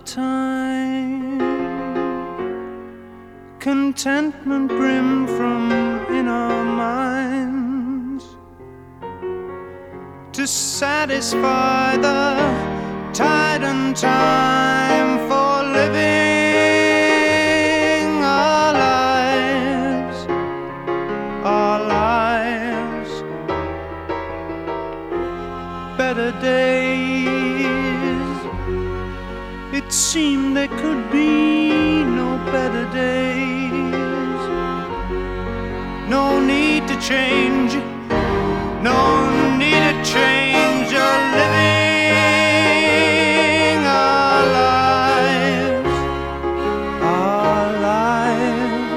time. Contentment brim from in our minds to satisfy the tide and time for living our lives, our lives. Better days, it seemed there could be no better days. No need to change, no need to change your living our lives, our lives.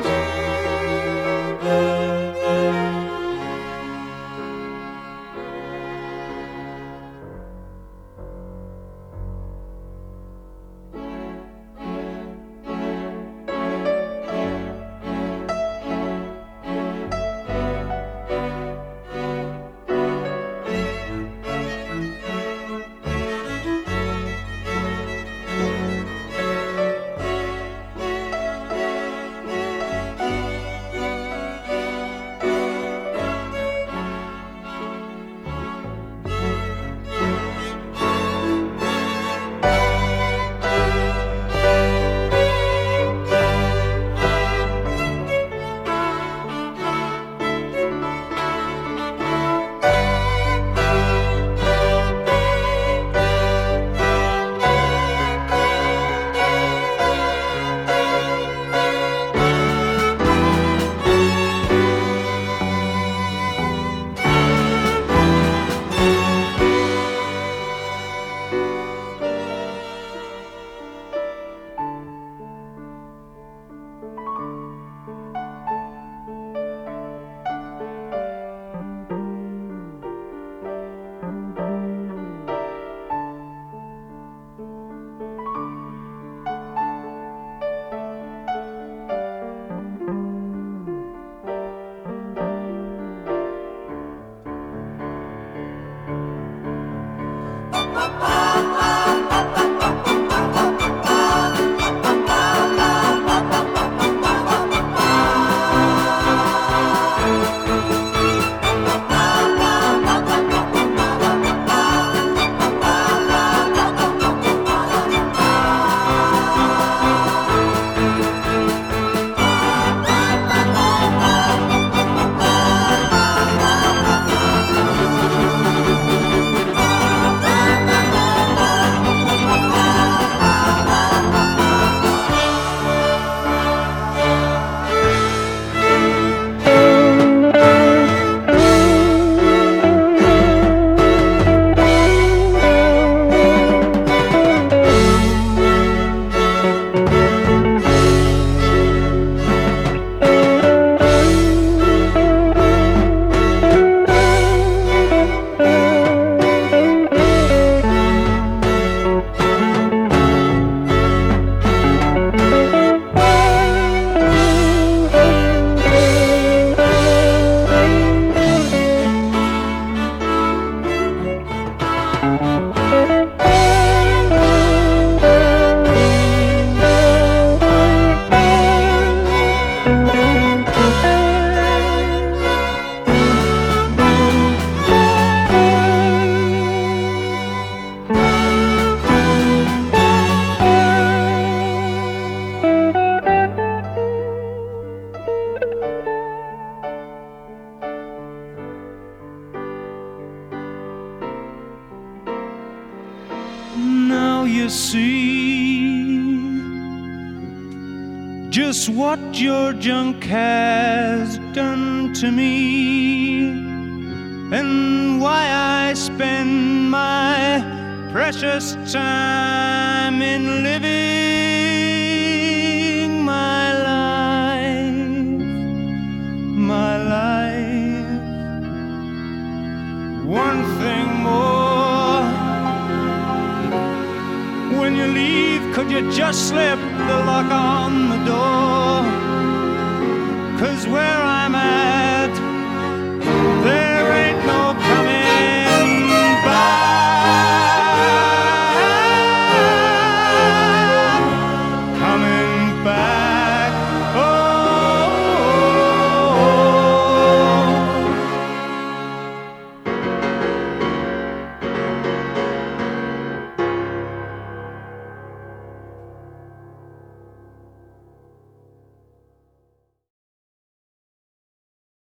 Now you see just what your junk has done to me, and why I spend my precious time in living my life, my life. One thing more, when you leave, could you just slip the lock on the door? 'Cause where